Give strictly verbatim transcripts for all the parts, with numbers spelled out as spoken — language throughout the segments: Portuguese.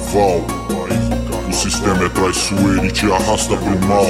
carnaval. O sistema é traiçoeiro e te arrasta pro mal.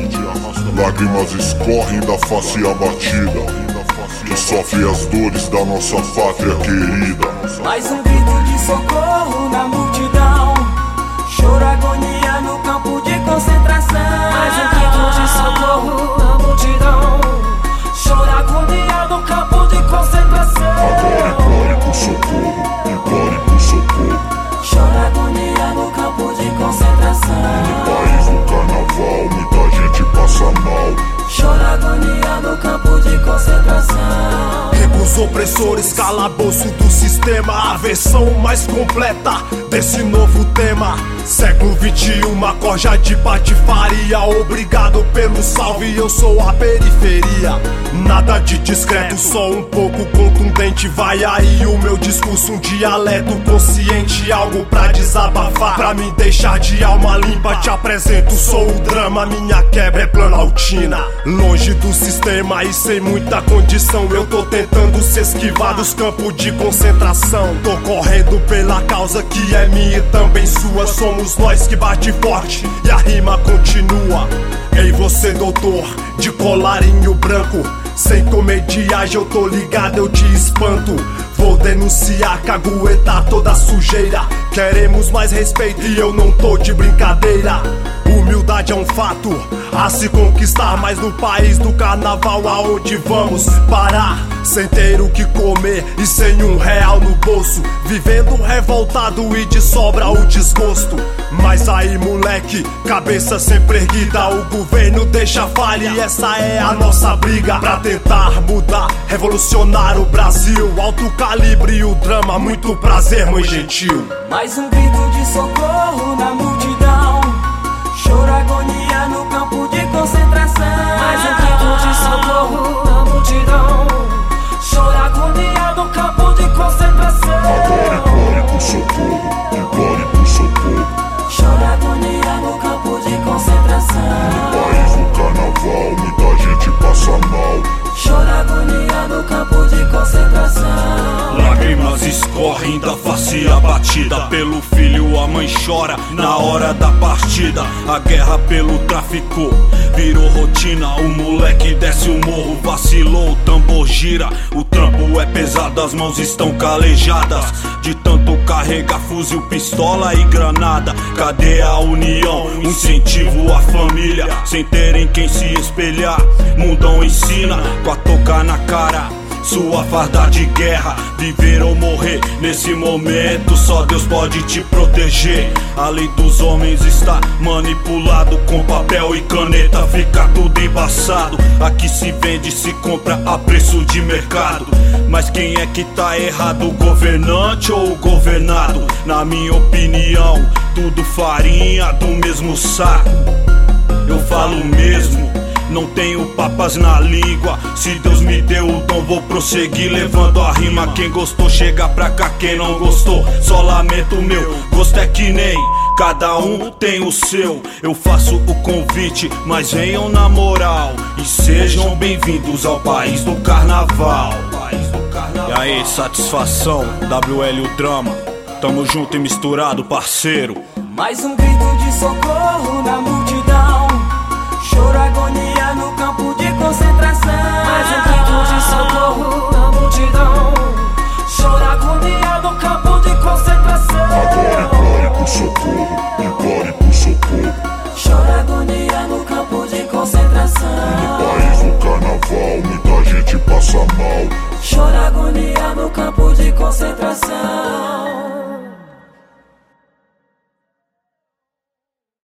Lágrimas escorrem da face abatida, que sofre as dores da nossa pátria querida. Mais um grito de socorro na multidão, choro, agonia no campo de concentração. Mais um grito de socorro na multidão, choro, agonia no campo de concentração. Agora implore por socorro, implore por socorro. Choro, agonia no campo de concentração. No país do carnaval muita gente passa mal. Choro, agonia no campo de concentração. Os opressores, calabouço do sistema, a versão mais completa desse novo tema. Século vinte e um, corja de patifaria. Obrigado pelo salve, eu sou a periferia. Nada de discreto, só um pouco contundente. Vai aí o meu discurso, um dialeto consciente. Algo pra desabafar, pra me deixar de alma limpa. Te apresento, sou o drama, minha quebra é planaltina. Longe do sistema e sem muita condição, eu tô tentando se esquivar dos campos de concentração. Tô correndo pela causa que é minha e também sua. Somos nós que bate forte e a rima continua. Ei você doutor, de colarinho branco, sem comediagem eu tô ligado, eu te espanto. Vou denunciar, caguetar toda a sujeira. Queremos mais respeito e eu não tô de brincadeira. Humildade é um fato a se conquistar, mas no país do carnaval aonde vamos parar? Sem ter o que comer e sem um real no bolso, vivendo revoltado e de sobra o desgosto. Mas aí moleque, cabeça sempre erguida, o governo deixa falha e essa é a nossa briga. Pra tentar mudar, revolucionar o Brasil, alto calibre e o drama, muito prazer mãe gentil. Mais um grito de socorro na multidão, choro, agonia no campo de concentração. Mais um grito de socorro na multidão, choro, agonia no campo de concentração. Agora implore por socorro, implore por socorro. Choro, agonia no campo de concentração. No país do carnaval muita gente passa mal. Choro, agonia no campo de concentração. Lágrimas escorrem da face abatida, pelo filho a mãe chora na hora da partida. A guerra pelo tráfico virou rotina, o moleque desce o morro, vacilou, o tambor gira. O trampo é pesado, as mãos estão calejadas de tanto carregar fuzil, pistola e granada. Cadê a união, incentivo à família, sem terem quem se espelhar? Mundão ensina, com a touca na cara, sua farda de guerra. Viver ou morrer, nesse momento só Deus pode te proteger. A lei dos homens está manipulado, com papel e caneta fica tudo embaçado. Aqui se vende, se compra a preço de mercado. Mas quem é que tá errado, o governante ou o governado? Na minha opinião, tudo farinha do mesmo saco. Eu falo mesmo, não tenho papas na língua. Se Deus me deu o dom, vou prosseguir levando a rima. Quem gostou chega pra cá, quem não gostou só lamento o meu. Gosto é que nem cada um tem o seu. Eu faço o convite, mas venham na moral e sejam bem-vindos ao país do carnaval. E aí, satisfação, W L o drama. Tamo junto e misturado, parceiro. Mais um grito de socorro na multidão, choro, agonia no campo de concentração. Mais um grito de socorro na multidão, choro, agonia no campo de concentração. Agora implore por socorro, implore por socorro. Choro, agonia no campo de concentração. No país do carnaval muita gente passa mal. Choro, agonia no campo de concentração.